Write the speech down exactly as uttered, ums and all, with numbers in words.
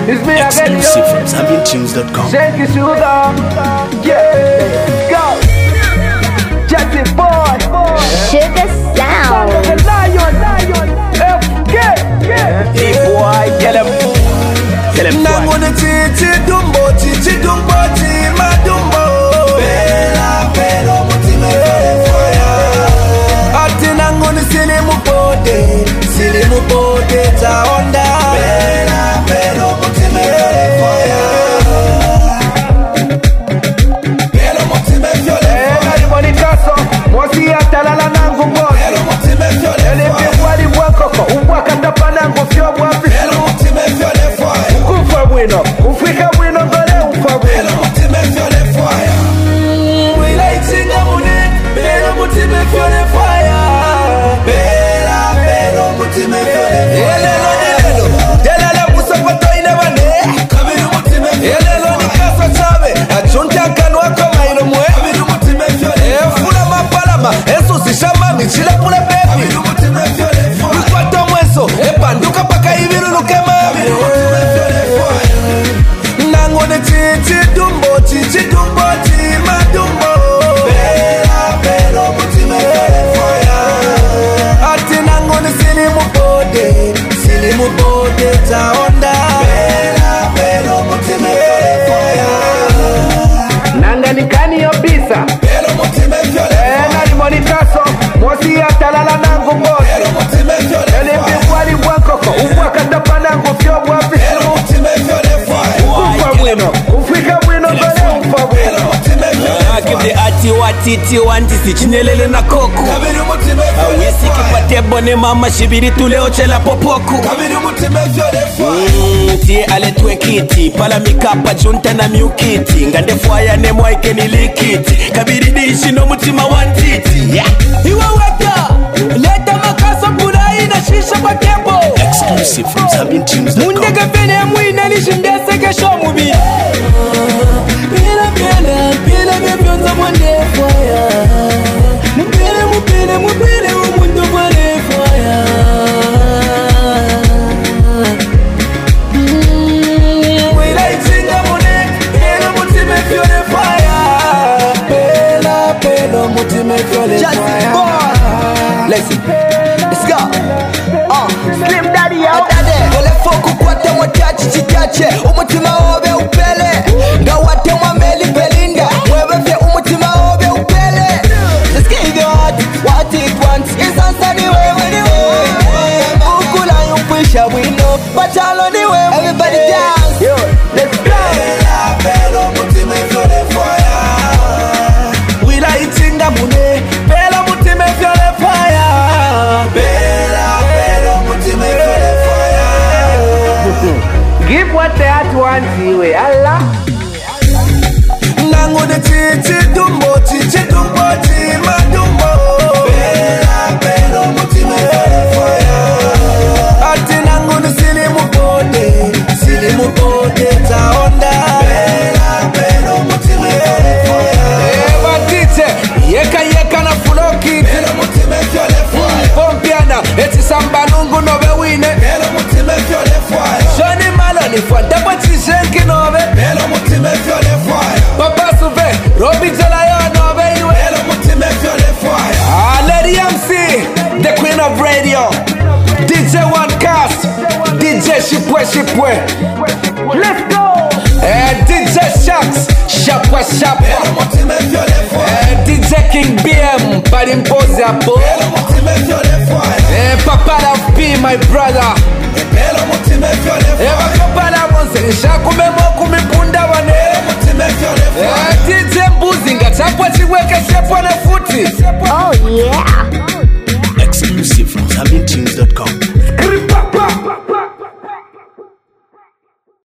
It's me again, Exclusive yo. from Zambian Tunes dot com. Shake it, sugar. Yeah. Go. Jesse boy. Sugar sound. Lion, lion. F K. Yeah. Hey boy, get him. Get him. Nangone chichi dumbo, chichi dumbo, chima dumbo. Bela, belo, mutime fire. Ati nangone sili mupode, sili mupode ta onda. Bela, belo, mutime fire. Belo, mutime fire. Ela iboni kaso, mosi atalala nangu boy. Belo, mutime fire. Ele pingwali bwakoko, ubwaka tapanangu fyo bwapi. Belo, mutime fire. Kufa bwino, ufika bwino ngole ufa bwino. Belo, mutime fire. We like singa mune, belo, mutime fire. Bela, belo, mutime fire. Elelo, elelo, delala musapato inabane. Kabiru mutime fire. Elelo ni kasa chabe, achunta kanwa kama ino mwe. Kabiru mutime fire. Efula mapalama, eso sishama michila pula baby. Kabiru mutime fire. Mkwato mweso, epanduka paka ibiru nukema. Kabiru mutime fire. Nangone chichi dumbo, chichi dumbo, chima dumbo. Bela, belo, mutime fire. Ati nangone sili mupode, sili mupode ta onda. Bela, belo, mutime fire. Nanga nikani yobisa. Belo, mutime fire. Ela iboni kaso, mosi atalala nangu boy. Belo, mutime Ele fire. pingwali bwakoko, ubwaka tapanangu fyo bwapi. Belo, mutime fire. Kufa bwino, ufika bwino ngole ufa bwino. Belo, mutime Give fire. the ati watiti wantisi chinelele na koku. Kabiru mutime Awesi fire. kipate bone mama shibiri tuleo chela popoku. Kabiru mutime fire. Mm, tie ale twekiti pala mikapa junta na miukiti ngande fwaya ne mwaike nilikiti kabiri dishi no mutima wantiti yeah. Iwa weka leta makasa burai na shisha pakebo Exclusive from Zambian Tunes dot com. munde gapene mwina nishindese kesho mubi Pila pila pila bepyonza mwande fwaya Mupile mupile mupile umuntu mwande fwaya We like singa mune, belo, mutime fire. Bela, belo, mutime fire. Listen, let's go. Uh, Slim Daddy yo. Ole foku kwate mwachachi chitache umutima obe upele ngawate mwameli belinda mwebefye umutima obe upele Just give your heart what it wants Insansa ni wewe ni wewe Ukula yupwisha wino Bachalo ni wewe Everybody dance Yo, let's go. Bela, belo, mutime fire. We like singa mune, belo, mutime fire. Bela, belo, mutime fire. Give what the heart wants you, Allah. Nangone chichi dumbo, chichi dumbo, chima dumbo. Bela, belo, mutime fire. Ati nangone sili mupode, sili mupode ta onda. Bela, belo, mutime fire. Eva tite, yeka yeka na fuloki. Belo, mutime fire. Pompiana, eti samba nungu nobe wine. Belo, mutime fire. Shoni malo ni fwanta kwa chishenki nobe. Belo, mutime fire. Papa Suve, Robi Jalayo nobe iwe. Belo, mutime fire. Ah, Lady M C, the queen of radio. D J One Cast, D J Shipwe Shipwe. Let's go. Eh, D J Shax, Shapwa Shapwa. Eh, D J King B M, Parimpozi hapo. Eh, Papa Love P, my brother. Eh, Wakapala Monse, Nishakume Moku Mipunda wane. Eh, D J Mbuzi, Ngachapwa Chiweke Shepwa na futi. Oh yeah. Exclusive from Zambian Tunes dot com.